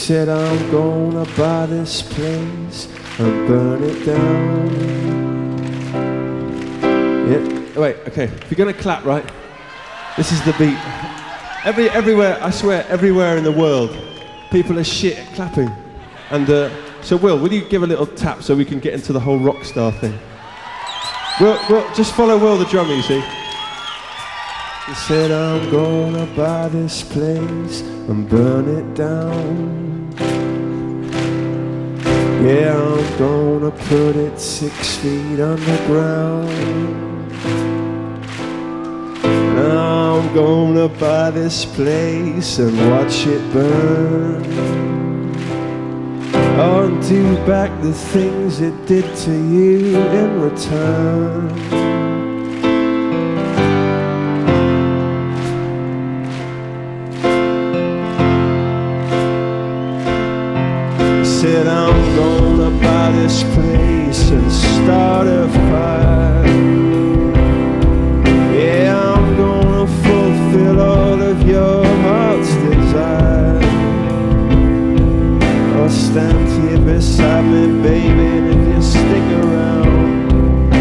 said I'm gonna buy this place and burn it down. Yeah. Wait, okay. If you're gonna clap, right? This is the beat. Everywhere, I swear, everywhere in the world, people are shit at clapping. And so Will you give a little tap so we can get into the whole rock star thing? Will, just follow Will the drummer, you see. He said I'm gonna buy this place and burn it down. Yeah, I'm gonna put it 6 feet underground. I'm gonna buy this place and watch it burn. Undo back the things it did to you in return. Said I'm gonna buy this place and start a fire. Yeah, I'm gonna fulfill all of your heart's desire. I'll stand here beside me, baby, if you stick around.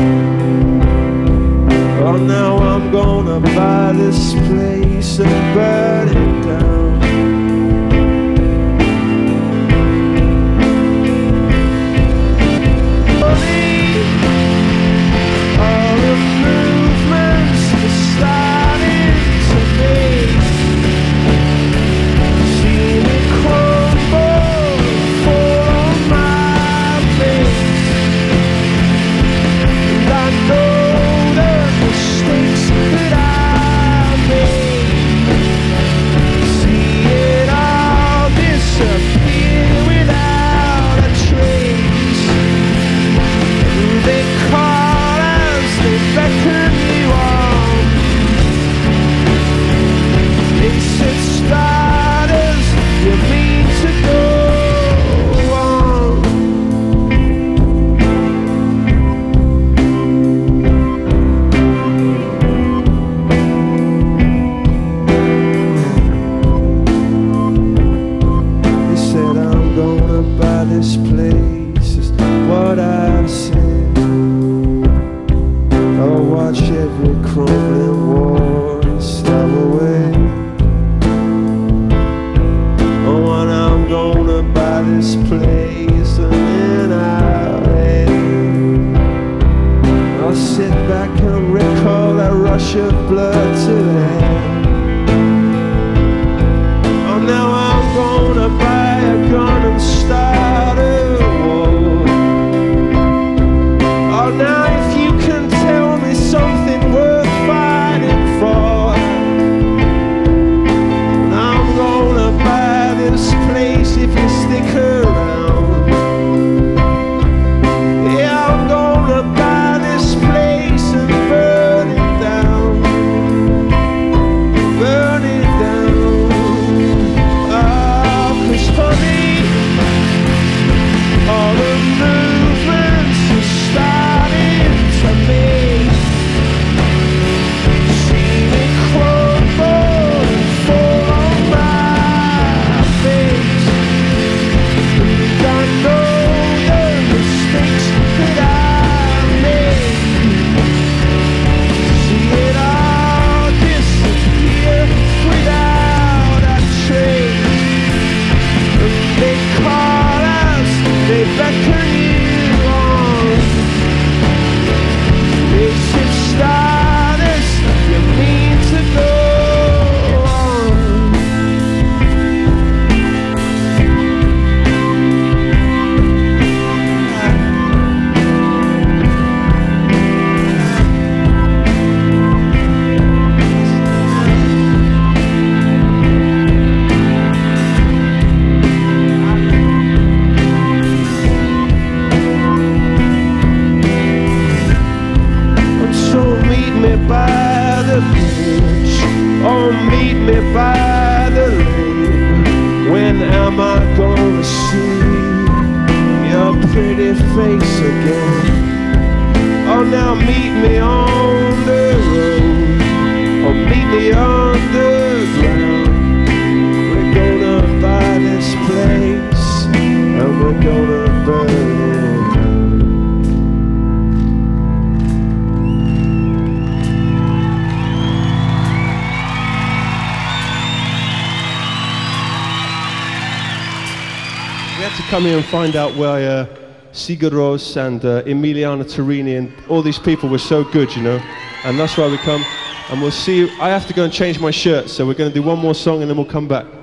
Oh, now I'm gonna buy this place and burn it down. Underground, we're gonna buy this place. come here and find out why Sigur Rós and Emiliana Torini and all these people were so good, you know. And that's why we come. And we'll see you. I have to go and change my shirt, so we're going to do one more song and then we'll come back.